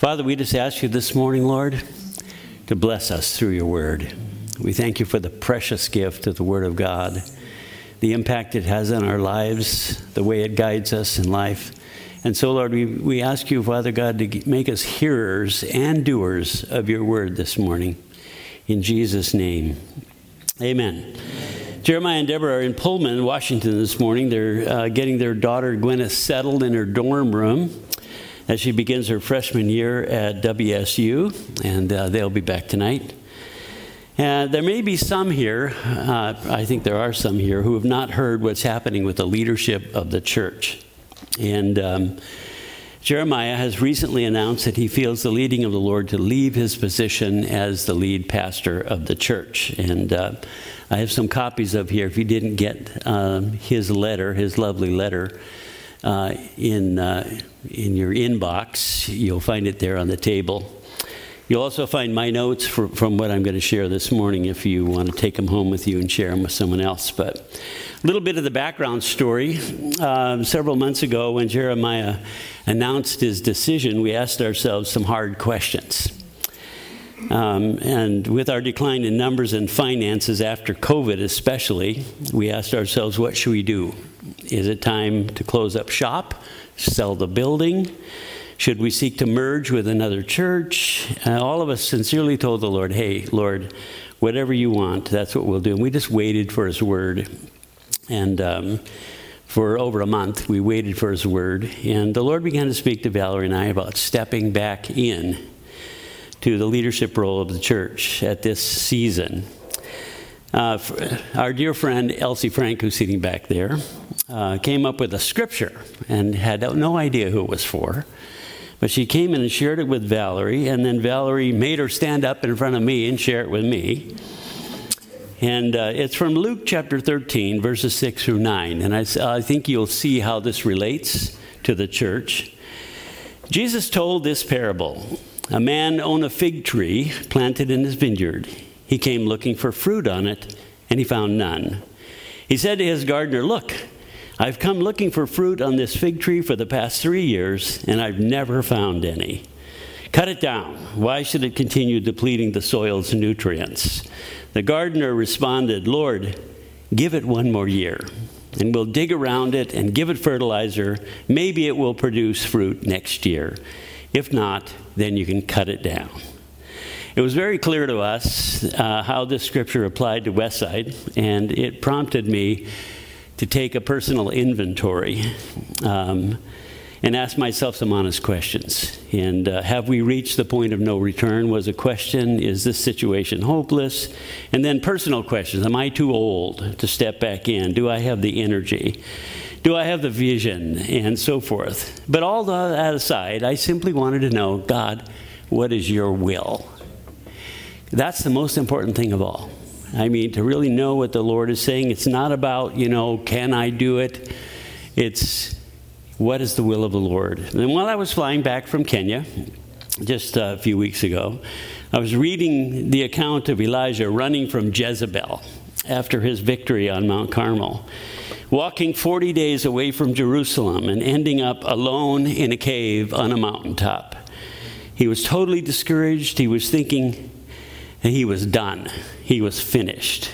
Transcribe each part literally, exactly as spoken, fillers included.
Father, we just ask you this morning, Lord, to bless us through your word. We thank you for the precious gift of the word of God, the impact it has on our lives, the way it guides us in life. And so, Lord, we, we ask you, Father God, to make us hearers and doers of your word this morning. In Jesus' name, amen. Jeremiah and Deborah are in Pullman, Washington this morning. They're uh, getting their daughter Gwyneth settled in her dorm room as she begins her freshman year at W S U, and uh, they'll be back tonight. And there may be some here, uh, I think there are some here, who have not heard what's happening with the leadership of the church. And um, Jeremiah has recently announced that he feels the leading of the Lord to leave his position as the lead pastor of the church. And uh, I have some copies of here. If you didn't get um, his letter, his lovely letter, uh, in uh, in your inbox, you'll find it there on the table. You'll also find my notes for, from what I'm going to share this morning if you want to take them home with you and share them with someone else. But a little bit of the background story. Um, several months ago, when Jeremiah announced his decision, we asked ourselves some hard questions. Um, and with our decline in numbers and finances after COVID especially, we asked ourselves, what should we do? Is it time to close up shop, sell the building? Should we seek to merge with another church? Uh, all of us sincerely told the Lord, hey, Lord, whatever you want, that's what we'll do. And we just waited for his word. And um, for over a month, we waited for his word. And the Lord began to speak to Valerie and I about stepping back in to the leadership role of the church at this season. Uh, our dear friend Elsie Frank, who's sitting back there, uh, came up with a scripture and had no idea who it was for. But she came in and shared it with Valerie, and then Valerie made her stand up in front of me and share it with me. And uh, it's from Luke chapter thirteen, verses six through nine. And I, I think you'll see how this relates to the church. Jesus told this parable. A man owned a fig tree planted in his vineyard. He came looking for fruit on it, and he found none. He said to his gardener, look, I've come looking for fruit on this fig tree for the past three years, and I've never found any. Cut it down. Why should it continue depleting the soil's nutrients? The gardener responded, Lord, give it one more year, and we'll dig around it and give it fertilizer. Maybe it will produce fruit next year. If not, then you can cut it down. It was very clear to us uh, how this scripture applied to Westside, and it prompted me to take a personal inventory um, and ask myself some honest questions. And uh, have we reached the point of no return was a question. Is this situation hopeless? And then personal questions. Am I too old to step back in? Do I have the energy? Do I have the vision? And so forth. But all that aside, I simply wanted to know, God, what is your will? That's the most important thing of all. I mean, to really know what the Lord is saying. It's not about, you know, can I do it? It's, what is the will of the Lord? And while I was flying back from Kenya, just a few weeks ago, I was reading the account of Elijah running from Jezebel after his victory on Mount Carmel, walking forty days away from Jerusalem and ending up alone in a cave on a mountaintop. He was totally discouraged. He was thinking, and he was done. He was finished.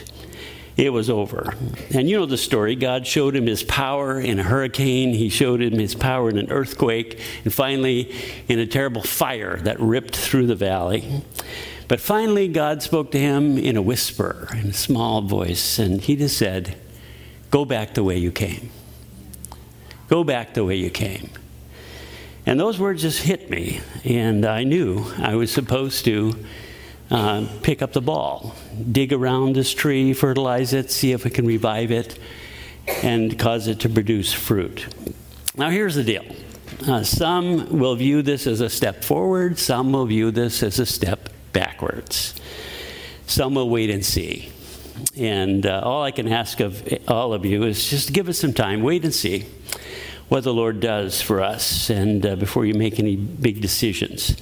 It was over. And you know the story. God showed him his power in a hurricane. He showed him his power in an earthquake. And finally, in a terrible fire that ripped through the valley. But finally, God spoke to him in a whisper, in a small voice. And he just said, go back the way you came. Go back the way you came. And those words just hit me. And I knew I was supposed to Uh, pick up the ball, dig around this tree, fertilize it, see if we can revive it, and cause it to produce fruit. Now, here's the deal. Uh, some will view this as a step forward. Some will view this as a step backwards. Some will wait and see. And uh, all I can ask of all of you is just give us some time, wait and see what the Lord does for us, and uh, before you make any big decisions.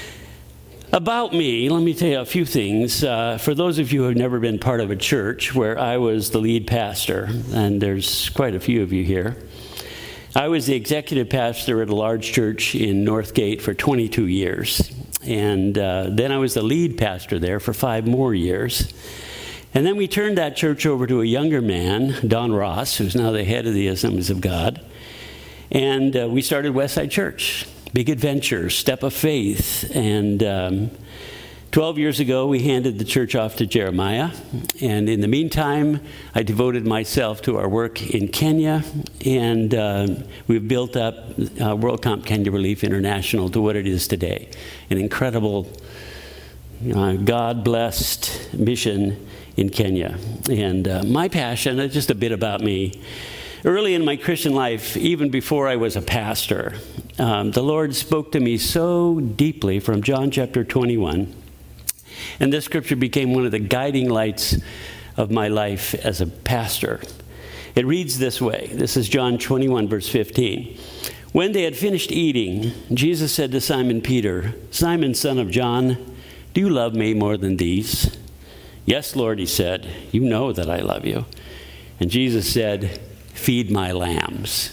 About me, let me tell you a few things. Uh, for those of you who have never been part of a church where I was the lead pastor, and there's quite a few of you here, I was the executive pastor at a large church in Northgate for twenty-two years. And uh, then I was the lead pastor there for five more years. And then we turned that church over to a younger man, Don Ross, who's now the head of the Assemblies of God. And uh, we started Westside Church, big adventure, step of faith. And um, twelve years ago, we handed the church off to Jeremiah. And in the meantime, I devoted myself to our work in Kenya. And uh, we've built up uh, WorldComp Kenya Relief International to what it is today. An incredible, uh, God-blessed mission in Kenya. And uh, my passion, uh, just a bit about me. Early in my Christian life, even before I was a pastor, um, the Lord spoke to me so deeply from John chapter twenty-one. And this scripture became one of the guiding lights of my life as a pastor. It reads this way. This is John twenty-one, verse fifteen. When they had finished eating, Jesus said to Simon Peter, "Simon, son of John, do you love me more than these?" "Yes, Lord," he said, "you know that I love you." And Jesus said, "Feed my lambs."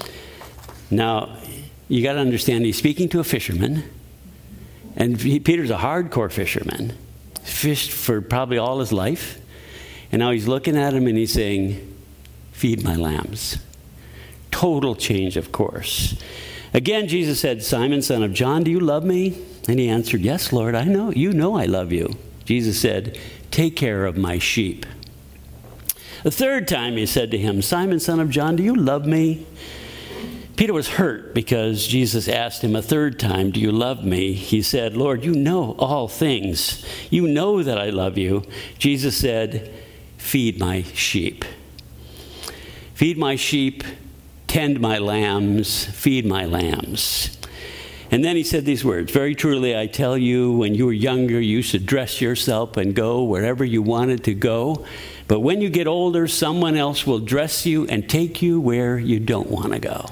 Now, you got to understand, he's speaking to a fisherman. And he, Peter's a hardcore fisherman. Fished for probably all his life. And now he's looking at him and he's saying, "Feed my lambs." Total change of course. Again, Jesus said, "Simon, son of John, do you love me?" And he answered, "Yes, Lord, I know. You know I love you." Jesus said, "Take care of my sheep." The third time he said to him, "Simon, son of John, do you love me?" Peter was hurt because Jesus asked him a third time, "Do you love me?" He said, "Lord, you know all things. You know that I love you." Jesus said, "Feed my sheep. Feed my sheep, tend my lambs, feed my lambs." And then he said these words, "Very truly I tell you, when you were younger, you used to dress yourself and go wherever you wanted to go. But when you get older, someone else will dress you and take you where you don't want to go."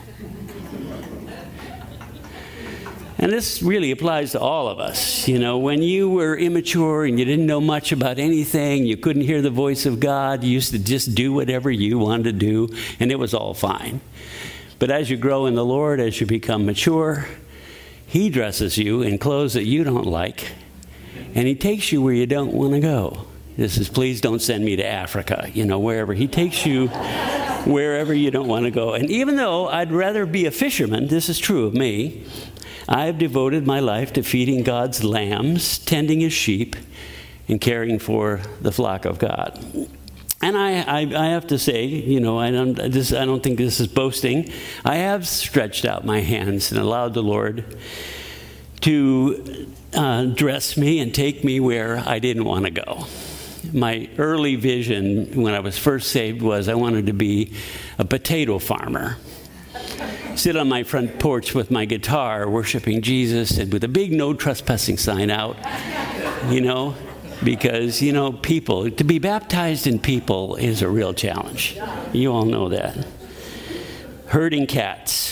And this really applies to all of us. You know, when you were immature and you didn't know much about anything, you couldn't hear the voice of God, you used to just do whatever you wanted to do, and it was all fine. But as you grow in the Lord, as you become mature, He dresses you in clothes that you don't like, and He takes you where you don't want to go. This is, please don't send me to Africa, you know, wherever. He takes you wherever you don't want to go. And even though I'd rather be a fisherman, this is true of me, I've devoted my life to feeding God's lambs, tending His sheep, and caring for the flock of God. And I, I, I have to say, you know, I don't, this, I don't think this is boasting. I have stretched out my hands and allowed the Lord to uh, dress me and take me where I didn't want to go. My early vision when I was first saved was I wanted to be a potato farmer. Sit on my front porch with my guitar, worshiping Jesus, and with a big no trespassing sign out, you know, because, you know, people, to be baptized in people is a real challenge. You all know that. Herding cats.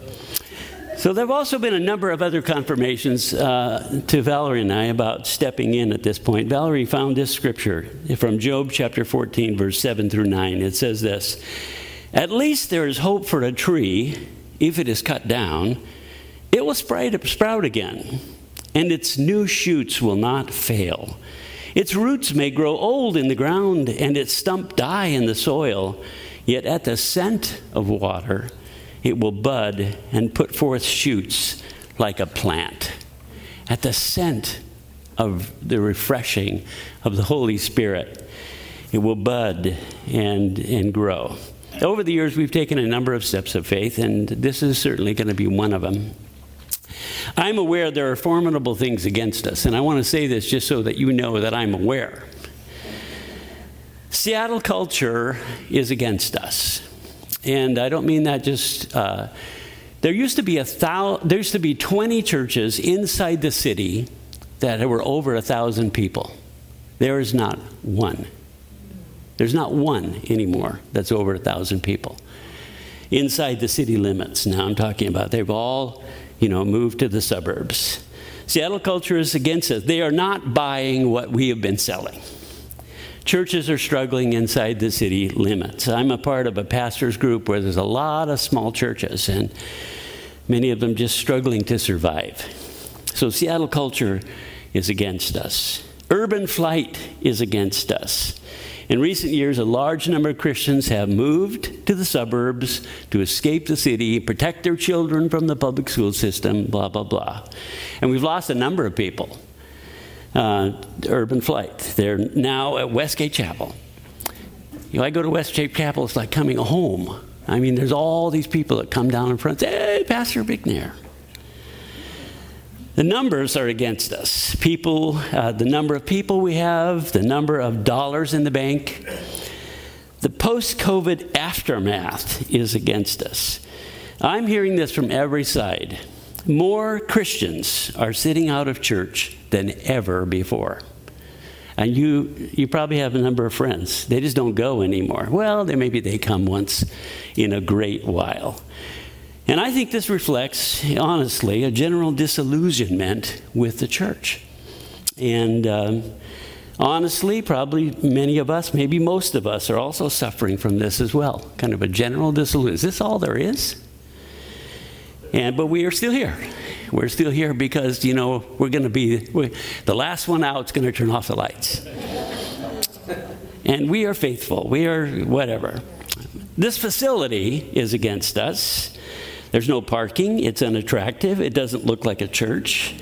So there have also been a number of other confirmations uh, to Valerie and I about stepping in at this point. Valerie found this scripture from Job chapter fourteen, verse seven through nine. It says this, "At least there is hope for a tree. If it is cut down, it will sprout again, and its new shoots will not fail. Its roots may grow old in the ground, and its stump die in the soil. Yet at the scent of water, it will bud and put forth shoots like a plant." At the scent of the refreshing of the Holy Spirit, it will bud and, and grow. Over the years, we've taken a number of steps of faith, and this is certainly going to be one of them. I'm aware there are formidable things against us, and I want to say this just so that you know that I'm aware. Seattle culture is against us, and I don't mean that just. Uh, there used to be a thou. There used to be twenty churches inside the city that were over a thousand people. There is not one. There's not one anymore that's over a thousand people inside the city limits. Now I'm talking about they've all, you know, moved to the suburbs. Seattle culture is against us. They are not buying what we have been selling. Churches are struggling inside the city limits. I'm a part of a pastor's group where there's a lot of small churches, and many of them just struggling to survive. So Seattle culture is against us. Urban flight is against us. In recent years, a large number of Christians have moved to the suburbs to escape the city, protect their children from the public school system, blah, blah, blah. And we've lost a number of people. Uh, urban flight. They're now at Westgate Chapel. You know, I go to Westgate Chapel, it's like coming home. I mean, there's all these people that come down in front and say, hey, Pastor Bickner. The numbers are against us. People, uh, the number of people we have, the number of dollars in the bank. The post-COVID aftermath is against us. I'm hearing this from every side. More Christians are sitting out of church than ever before. And you you probably have a number of friends. They just don't go anymore. Well, they, maybe they come once in a great while. And I think this reflects, honestly, a general disillusionment with the church. And um, honestly, probably many of us, maybe most of us, are also suffering from this as well. Kind of a general disillusion. Is this all there is? And, but we are still here. We're still here because, you know, we're going to be, we, the last one out is going to turn off the lights. And we are faithful. We are whatever. This facility is against us. There's no parking. It's unattractive. It doesn't look like a church.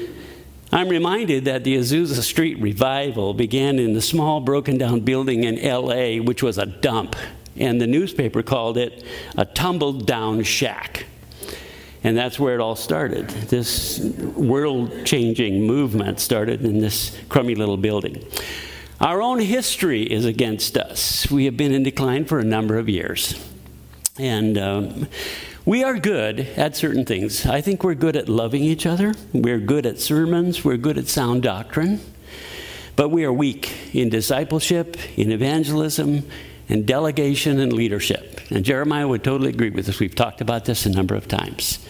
I'm reminded that the Azusa Street revival began in the small broken down building in L A, which was a dump. And the newspaper called it a tumbled down shack. And that's where it all started. This world-changing movement started in this crummy little building. Our own history is against us. We have been in decline for a number of years. And um, we are good at certain things. I think we're good at loving each other. We're good at sermons. We're good at sound doctrine. But we are weak in discipleship, in evangelism, and delegation and leadership. And Jeremiah would totally agree with us. We've talked about this a number of times.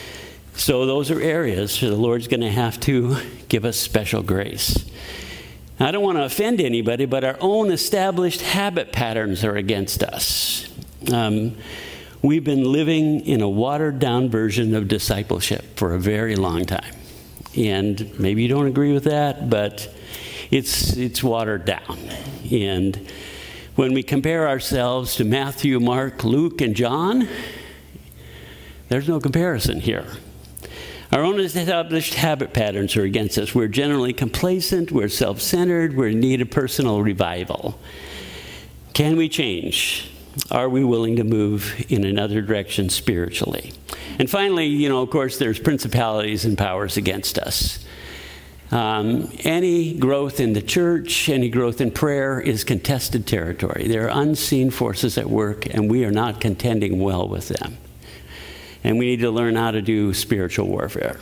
So those are areas where the Lord's going to have to give us special grace. I don't want to offend anybody, but our own established habit patterns are against us. Um, we've been living in a watered-down version of discipleship for a very long time. And maybe you don't agree with that, but it's it's watered down. And when we compare ourselves to Matthew, Mark, Luke, and John, there's no comparison here. Our own established habit patterns are against us. We're generally complacent, we're self-centered, we're in need of personal revival. Can we change? Are we willing to move in another direction spiritually? And finally, you know, of course, there's principalities and powers against us. Um, any growth in the church, any growth in prayer is contested territory. There are unseen forces at work, and we are not contending well with them. And we need to learn how to do spiritual warfare.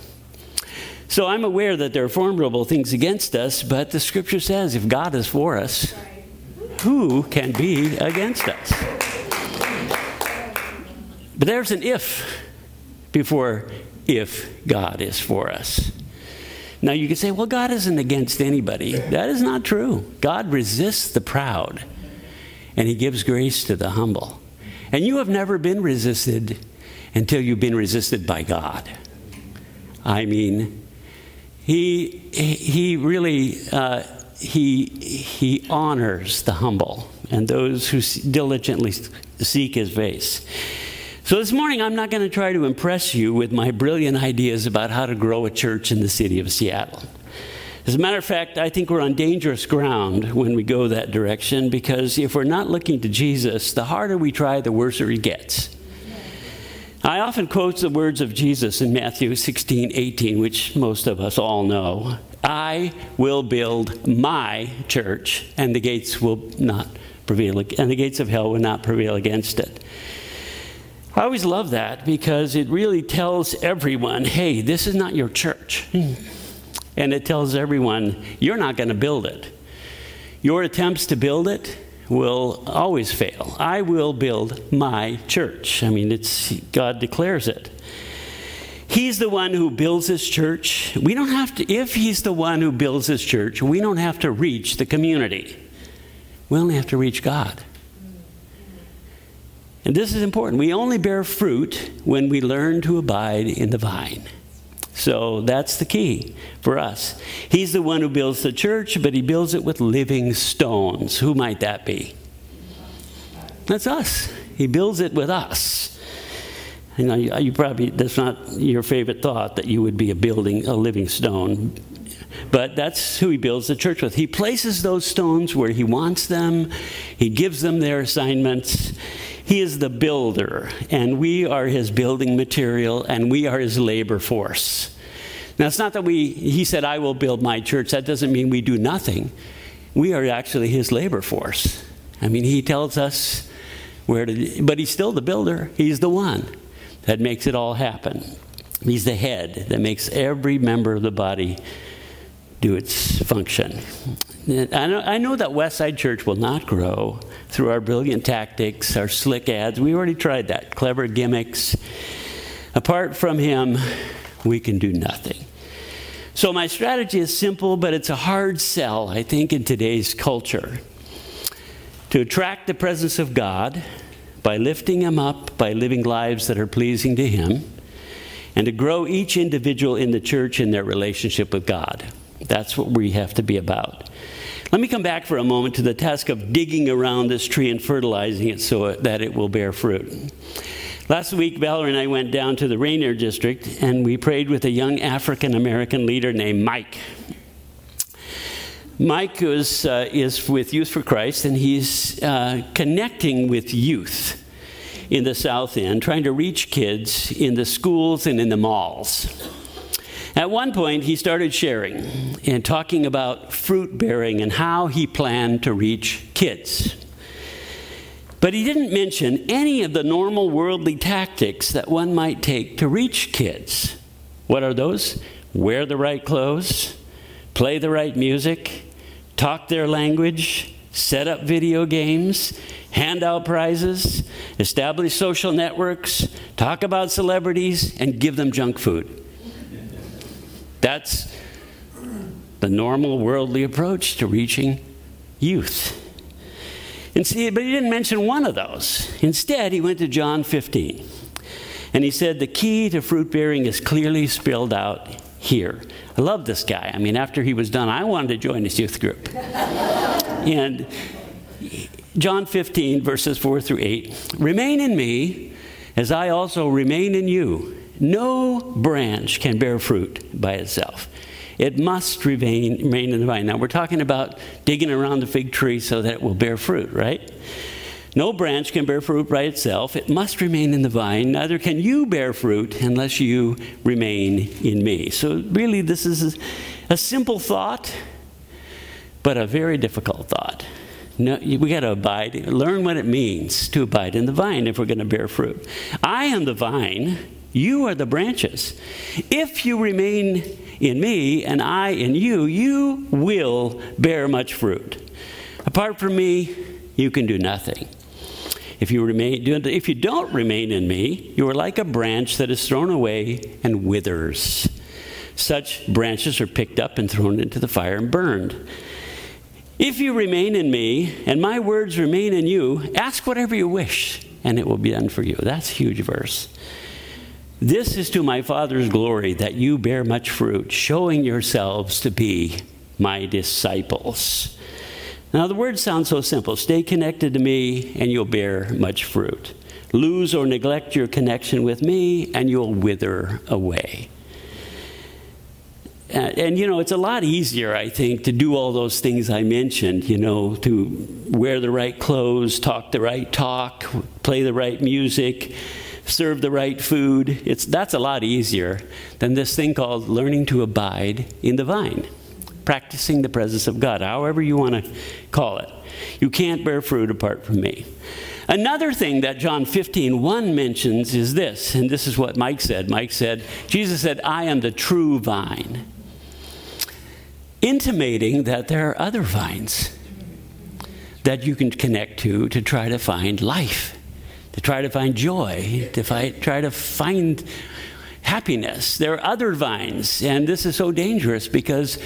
So I'm aware that there are formidable things against us, but the scripture says if God is for us, who can be against us? But there's an if before if God is for us. Now you can say, well, God isn't against anybody. That is not true. God resists the proud, and he gives grace to the humble. And you have never been resisted until you've been resisted by God. I mean, he he really uh, he he honors the humble and those who diligently seek his face. So this morning, I'm not going to try to impress you with my brilliant ideas about how to grow a church in the city of Seattle. As a matter of fact, I think we're on dangerous ground when we go that direction, because if we're not looking to Jesus, the harder we try, the worse it gets. I often quote the words of Jesus in Matthew sixteen eighteen, which most of us all know. I will build my church, and the gates will not prevail, and the gates of hell will not prevail against it. I always love that because it really tells everyone, hey, this is not your church. And it tells everyone, you're not going to build it. Your attempts to build it will always fail. I will build my church. I mean, it's God declares it. He's the one who builds his church. We don't have to, if he's the one who builds his church, we don't have to reach the community. We only have to reach God. And this is important. We only bear fruit when we learn to abide in the vine. So that's the key for us. He's the one who builds the church, but he builds it with living stones. Who might that be? That's us. He builds it with us. You know, you, you probably, that's not your favorite thought that you would be a building, a living stone. But that's who he builds the church with. He places those stones where he wants them. He gives them their assignments. He is the builder, and we are his building material, and we are his labor force. Now, it's not that we, he said, I will build my church. That doesn't mean we do nothing. We are actually his labor force. I mean, he tells us where to, but he's still the builder. He's the one that makes it all happen. He's the head that makes every member of the body do its function. I know, I know that Westside Church will not grow through our brilliant tactics, our slick ads. We already tried that. Clever gimmicks. Apart from him, we can do nothing. So my strategy is simple, but it's a hard sell, I think, in today's culture. To attract the presence of God by lifting him up, by living lives that are pleasing to him, and to grow each individual in the church in their relationship with God. That's what we have to be about. Let me come back for a moment to the task of digging around this tree and fertilizing it so that it will bear fruit. Last week, Valerie and I went down to the Rainier District, and we prayed with a young African-American leader named Mike. Mike is, uh, is with Youth for Christ, and he's uh, connecting with youth in the South End, trying to reach kids in the schools and in the malls. At one point, he started sharing and talking about fruit bearing and how he planned to reach kids. But he didn't mention any of the normal worldly tactics that one might take to reach kids. What are those? Wear the right clothes, play the right music, talk their language, set up video games, hand out prizes, establish social networks, talk about celebrities, and give them junk food. That's the normal worldly approach to reaching youth. And see, but he didn't mention one of those. Instead, he went to John fifteen. And he said the key to fruit bearing is clearly spelled out here. I love this guy. I mean, after he was done, I wanted to join his youth group. And John fifteen, verses four through eight. Remain in me, as I also remain in you. No branch can bear fruit by itself. It must remain, remain in the vine. Now, we're talking about digging around the fig tree so that it will bear fruit, right? No branch can bear fruit by itself. It must remain in the vine. Neither can you bear fruit unless you remain in me. So really, this is a simple thought, but a very difficult thought. No, we got to abide, learn what it means to abide in the vine if we're going to bear fruit. I am the vine. You are the branches. If you remain in me and I in you, you will bear much fruit. Apart from me, you can do nothing. If you remain, if you don't remain in me, you are like a branch that is thrown away and withers. Such branches are picked up and thrown into the fire and burned. If you remain in me and my words remain in you, ask whatever you wish, and it will be done for you. That's a huge verse. This is to my Father's glory, that you bear much fruit, showing yourselves to be my disciples. Now, the words sound so simple. Stay connected to me, and you'll bear much fruit. Lose or neglect your connection with me, and you'll wither away. And, and, you know, it's a lot easier, I think, to do all those things I mentioned, you know, to wear the right clothes, talk the right talk, play the right music, serve the right food. It's that's a lot easier than this thing called learning to abide in the vine, practicing the presence of God, however you want to call it. You can't bear fruit apart from me. Another thing that John fifteen one mentions is this, and this is what Mike said. Mike said, Jesus said, I am the true vine, intimating that there are other vines that you can connect to to try to find life, to try to find joy, to fight, try to find happiness. There are other vines, and this is so dangerous because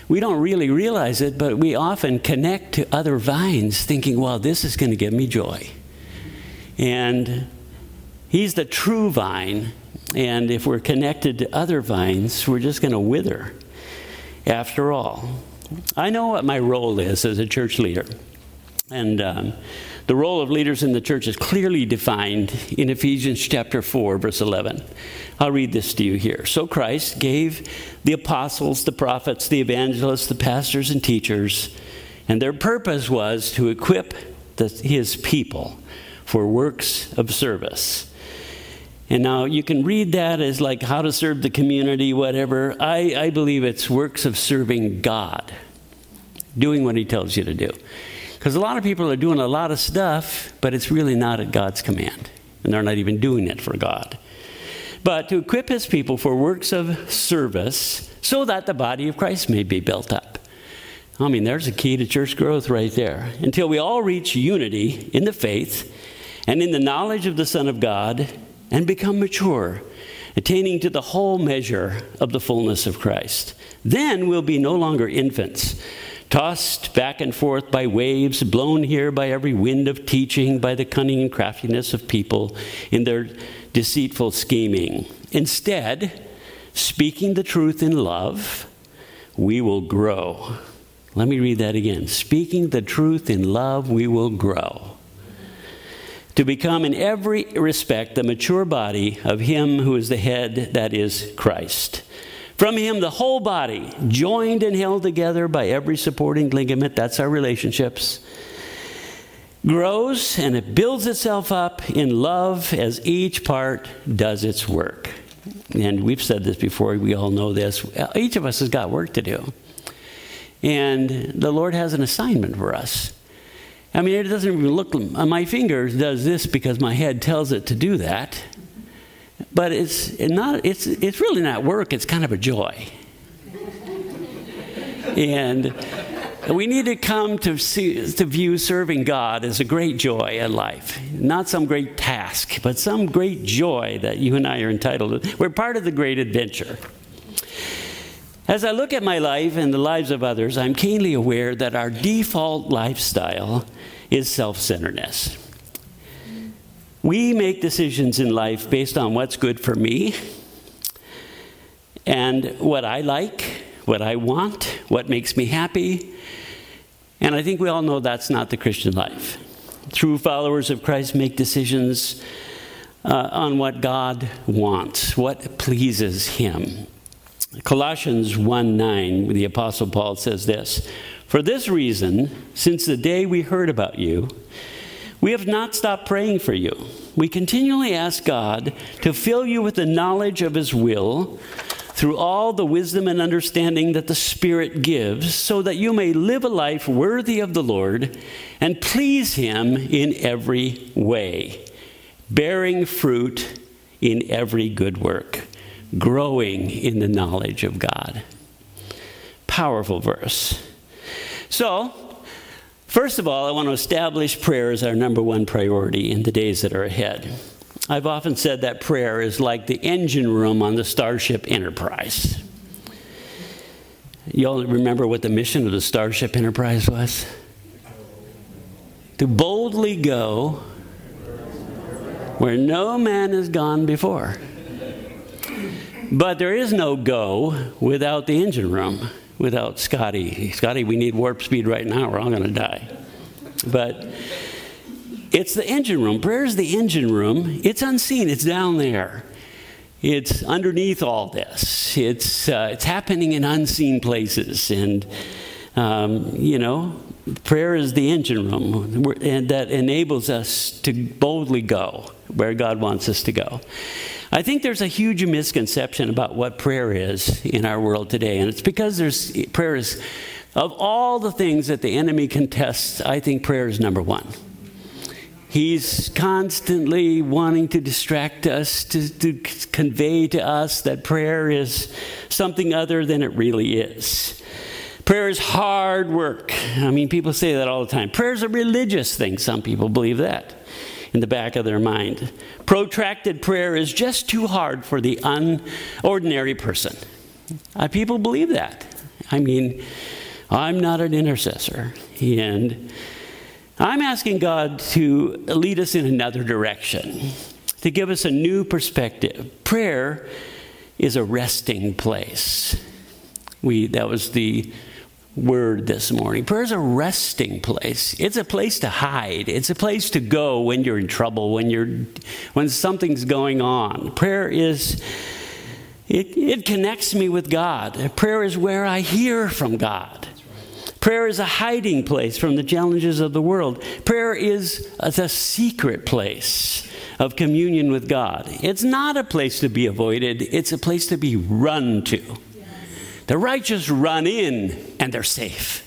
we don't really realize it, but we often connect to other vines thinking, well, this is going to give me joy. And he's the true vine. And if we're connected to other vines, we're just going to wither after all. I know what my role is as a church leader. And um, the role of leaders in the church is clearly defined in Ephesians chapter four, verse eleven. I'll read this to you here. So Christ gave the apostles, the prophets, the evangelists, the pastors and teachers, and their purpose was to equip the, his people for works of service. And now you can read that as like how to serve the community, whatever. I, I believe it's works of serving God, doing what he tells you to do. Because a lot of people are doing a lot of stuff, but it's really not at God's command. And they're not even doing it for God. But to equip his people for works of service so that the body of Christ may be built up. I mean, there's a key to church growth right there. Until we all reach unity in the faith and in the knowledge of the Son of God and become mature, attaining to the whole measure of the fullness of Christ. Then we'll be no longer infants, tossed back and forth by waves, blown here by every wind of teaching, by the cunning and craftiness of people in their deceitful scheming. Instead, speaking the truth in love, we will grow. Let me read that again. Speaking the truth in love, we will grow. To become in every respect the mature body of him who is the head, that is Christ. From him, the whole body, joined and held together by every supporting ligament, that's our relationships, grows and it builds itself up in love as each part does its work. And we've said this before, we all know this. Each of us has got work to do. And the Lord has an assignment for us. I mean, it doesn't even look, my finger does this because my head tells it to do that. But it's not, it's, it's really not work, it's kind of a joy. And we need to come to see, to view serving God as a great joy in life. Not some great task, but some great joy that you and I are entitled to. We're part of the great adventure. As I look at my life and the lives of others, I'm keenly aware that our default lifestyle is self-centeredness. We make decisions in life based on what's good for me and what I like, what I want, what makes me happy. And I think we all know that's not the Christian life. True followers of Christ make decisions uh, on what God wants, what pleases him. Colossians one nine, the Apostle Paul says this, "For this reason, since the day we heard about you, we have not stopped praying for you. We continually ask God to fill you with the knowledge of his will through all the wisdom and understanding that the Spirit gives, so that you may live a life worthy of the Lord and please him in every way, bearing fruit in every good work, growing in the knowledge of God." Powerful verse. So, first of all, I want to establish prayer as our number one priority in the days that are ahead. I've often said that prayer is like the engine room on the Starship Enterprise. You all remember what the mission of the Starship Enterprise was? To boldly go where no man has gone before. But there is no go without the engine room, without Scotty. Scotty, we need warp speed right now. We're all going to die. But it's the engine room. Prayer is the engine room. It's unseen. It's down there. It's underneath all this. It's uh, it's happening in unseen places. And, um, you know, prayer is the engine room and that enables us to boldly go where God wants us to go. I think there's a huge misconception about what prayer is in our world today. And it's because there's prayer is, of all the things that the enemy contests, I think prayer is number one. He's constantly wanting to distract us, to, to convey to us that prayer is something other than it really is. Prayer is hard work. I mean, people say that all the time. Prayer is a religious thing. Some people believe that in the back of their mind. Protracted prayer is just too hard for the unordinary person. Uh, people believe that. I mean, I'm not an intercessor. And I'm asking God to lead us in another direction, to give us a new perspective. Prayer is a resting place. We that was the word this morning. Prayer is a resting place. It's a place to hide. It's a place to go when you're in trouble, when you're when something's going on. Prayer is it, it connects me with God. Prayer is where I hear from God. Prayer is a hiding place from the challenges of the world. Prayer is a secret place of communion with God. It's not a place to be avoided. It's a place to be run to. The righteous run in and they're safe.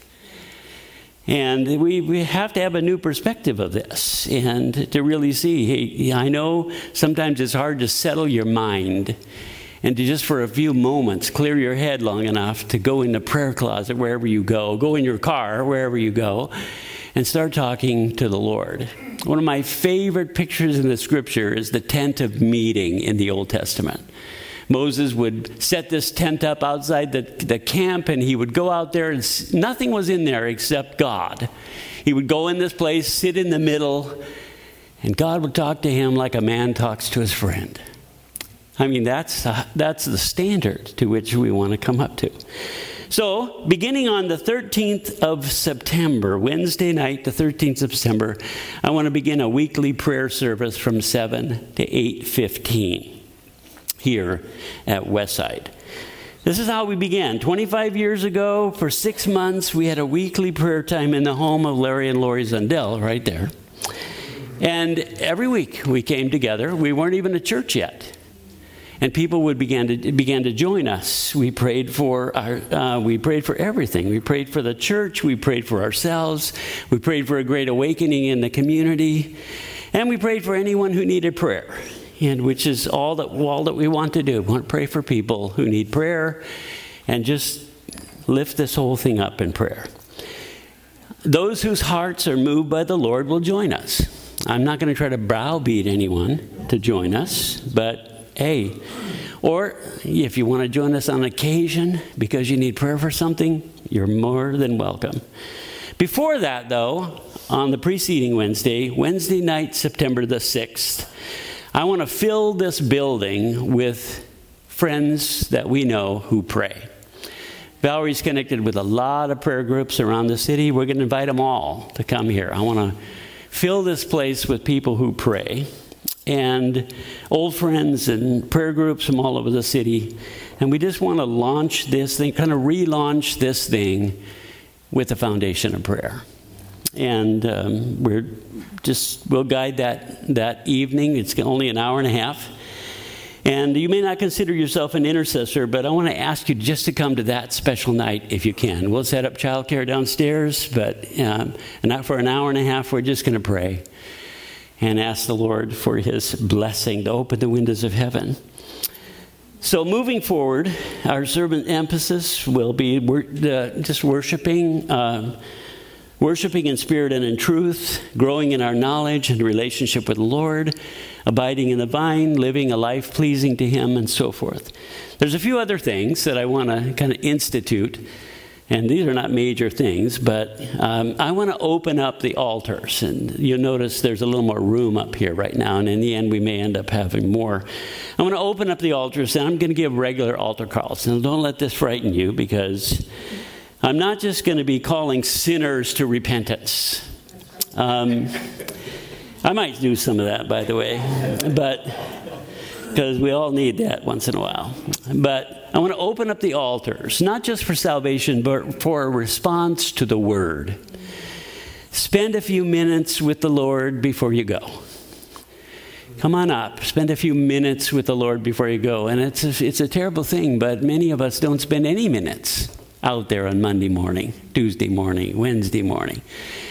And we, we have to have a new perspective of this and to really see, hey, I know sometimes it's hard to settle your mind and to just for a few moments clear your head long enough to go in the prayer closet wherever you go, go in your car wherever you go, and start talking to the Lord. One of my favorite pictures in the scripture is the tent of meeting in the Old Testament. Moses would set this tent up outside the, the camp, and he would go out there, and nothing was in there except God. He would go in this place, sit in the middle, and God would talk to him like a man talks to his friend. I mean, that's, uh, that's the standard to which we want to come up to. So, beginning on the thirteenth of September, Wednesday night, the thirteenth of September, I want to begin a weekly prayer service from seven to eight fifteen. Here at Westside. This is how we began. twenty-five years ago, for six months, we had a weekly prayer time in the home of Larry and Lori Zundell, right there. And every week we came together. We weren't even a church yet. And people would begin to began to join us. We prayed for our, uh, we prayed for everything. We prayed for the church. We prayed for ourselves. We prayed for a great awakening in the community. And we prayed for anyone who needed prayer. And which is all that all that we want to do. We want to pray for people who need prayer and just lift this whole thing up in prayer. Those whose hearts are moved by the Lord will join us. I'm not going to try to browbeat anyone to join us, but hey, or if you want to join us on occasion because you need prayer for something, you're more than welcome. Before that, though, on the preceding Wednesday, Wednesday night, September the sixth, I want to fill this building with friends that we know who pray. Valerie's connected with a lot of prayer groups around the city. We're going to invite them all to come here. I want to fill this place with people who pray and old friends and prayer groups from all over the city. And we just want to launch this thing, kind of relaunch this thing with the foundation of prayer. And um, we're just, we'll guide that that evening. It's only an hour and a half. And you may not consider yourself an intercessor, but I want to ask you just to come to that special night if you can. We'll set up childcare downstairs, but um, not for an hour and a half. We're just going to pray and ask the Lord for his blessing to open the windows of heaven. So moving forward, our servant emphasis will be uh, just worshiping, uh, worshiping in spirit and in truth, growing in our knowledge and relationship with the Lord, abiding in the vine, living a life pleasing to him, and so forth. There's a few other things that I want to kind of institute, and these are not major things, but um, I want to open up the altars. And you'll notice there's a little more room up here right now, and in the end we may end up having more. I want to open up the altars, and I'm going to give regular altar calls. And don't let this frighten you, because I'm not just going to be calling sinners to repentance. Um, I might do some of that, by the way, but because we all need that once in a while. But I want to open up the altars, not just for salvation, but for a response to the Word. Spend a few minutes with the Lord before you go. Come on up. Spend a few minutes with the Lord before you go. And it's a, it's a terrible thing, but many of us don't spend any minutes out there on Monday morning, Tuesday morning, Wednesday morning.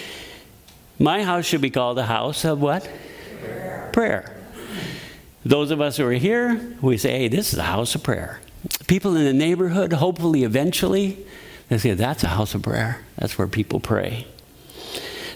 My house should be called a house of what? Prayer. Prayer. Those of us who are here, we say, hey, this is a house of prayer. People in the neighborhood, hopefully eventually, they say, that's a house of prayer. That's where people pray.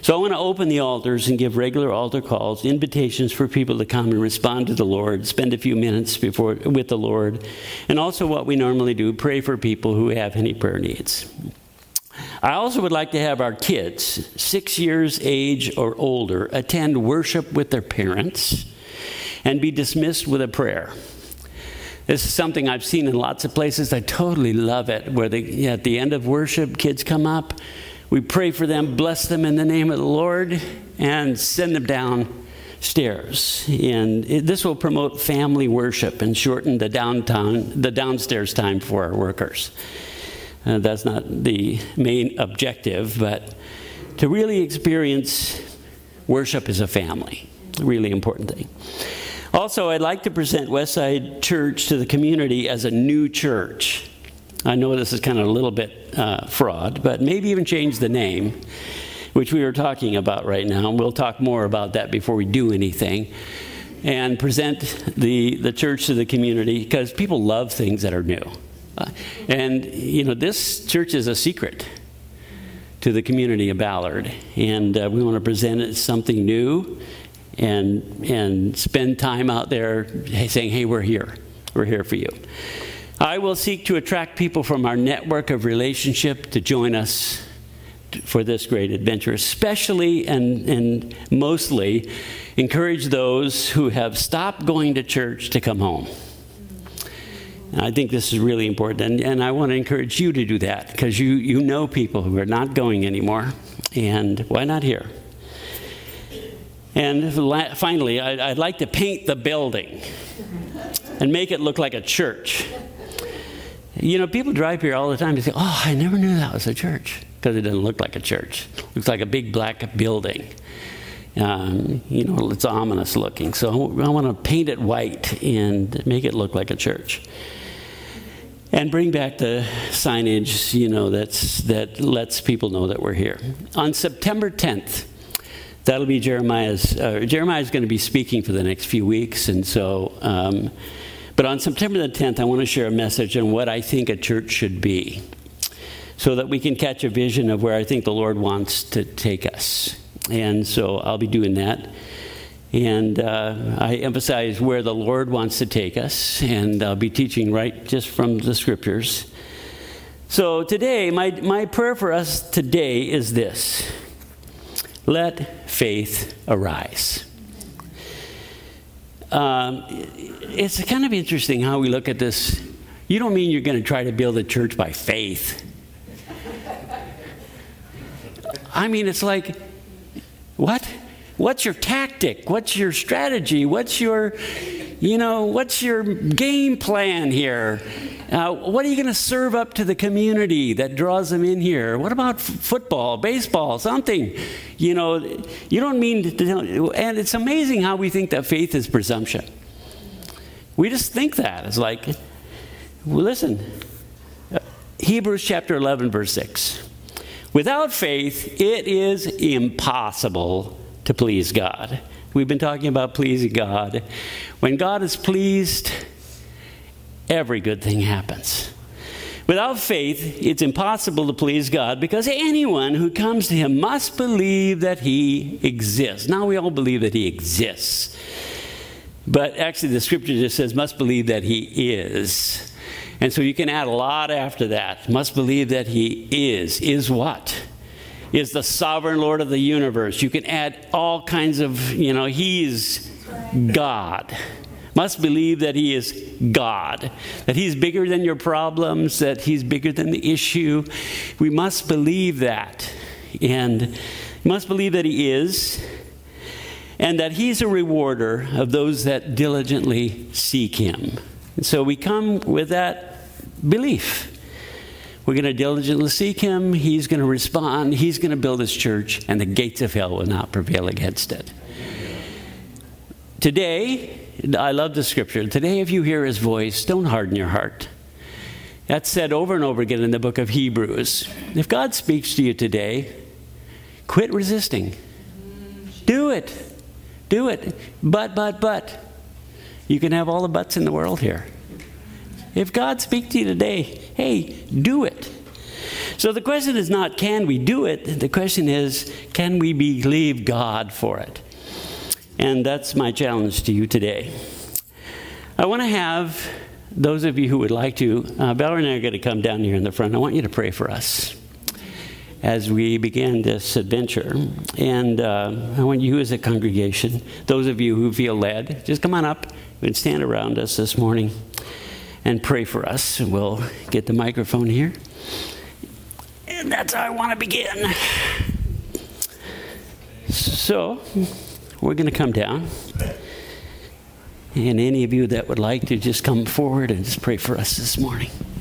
So I want to open the altars and give regular altar calls, invitations for people to come and respond to the Lord, spend a few minutes before with the Lord, and also what we normally do, pray for people who have any prayer needs. I also would like to have our kids, six years age or older, attend worship with their parents and be dismissed with a prayer. This is something I've seen in lots of places. I totally love it, where they, at the end of worship, kids come up, we pray for them, bless them in the name of the Lord, and send them downstairs. And it, this will promote family worship and shorten the downtown, the downstairs time for our workers. Uh, that's not the main objective, but to really experience worship as a family, a really important thing. Also, I'd like to present Westside Church to the community as a new church. I know this is kind of a little bit uh, fraud, but maybe even change the name, which we are talking about right now. And we'll talk more about that before we do anything. And present the, the church to the community, because people love things that are new. Uh, and, you know, this church is a secret to the community of Ballard. And uh, we want to present it as something new and and spend time out there saying, hey, we're here. We're here for you. I will seek to attract people from our network of relationship to join us for this great adventure, especially and, and mostly encourage those who have stopped going to church to come home. I think this is really important, and, and I want to encourage you to do that, because you, you know people who are not going anymore, and why not here? And finally, I'd, I'd like to paint the building and make it look like a church. You know, people drive here all the time and say, oh, I never knew that was a church, because it doesn't look like a church. It looks like a big black building. Um, you know, it's ominous looking. So I want to paint it white and make it look like a church. And bring back the signage, you know, that's, that lets people know that we're here. On September tenth, that'll be Jeremiah's, uh, Jeremiah's going to be speaking for the next few weeks. And so, um, but on September the tenth, I want to share a message on what I think a church should be, so that we can catch a vision of where I think the Lord wants to take us. And so I'll be doing that. And uh, I emphasize where the Lord wants to take us, and I'll be teaching right just from the scriptures. So today, my, my prayer for us today is this: let faith arise. Um, it's kind of interesting how we look at this. You don't mean you're going to try to build a church by faith. I mean, it's like, what? What's your tactic? What's your strategy? What's your, you know, what's your game plan here? Uh, what are you going to serve up to the community that draws them in here? What about f- football, baseball, something? You know, you don't mean to, and it's amazing how we think that faith is presumption. We just think that. It's like, well, listen, Hebrews chapter eleven, verse six. Without faith, it is impossible to please God. We've been talking about pleasing God. When God is pleased, every good thing happens. Without faith, it's impossible to please God, because anyone who comes to him must believe that he exists. Now, we all believe that he exists. But actually, the scripture just says, must believe that he is. And so you can add a lot after that. Must believe that he is. Is what? Is the sovereign Lord of the universe. You can add all kinds of, you know, he's God. Must believe that he is God. That he's bigger than your problems, that he's bigger than the issue. We must believe that. And must believe that he is, and that he's a rewarder of those that diligently seek him. And so we come with that belief. We're going to diligently seek him. He's going to respond. He's going to build his church, and the gates of hell will not prevail against it. Today, I love the scripture. Today, if you hear his voice, don't harden your heart. That's said over and over again in the book of Hebrews. If God speaks to you today, quit resisting. Do it. Do it. But, but, but. You can have all the buts in the world here. If God speaks to you today, hey, do it. So the question is not, can we do it? The question is, can we believe God for it? And that's my challenge to you today. I want to have those of you who would like to, uh, Valerie and I are going to come down here in the front. I want you to pray for us as we begin this adventure. And uh, I want you as a congregation, those of you who feel led, just come on up and stand around us this morning and pray for us. We'll get the microphone here. And that's how I want to begin. So, we're going to come down. And any of you that would like to just come forward and just pray for us this morning.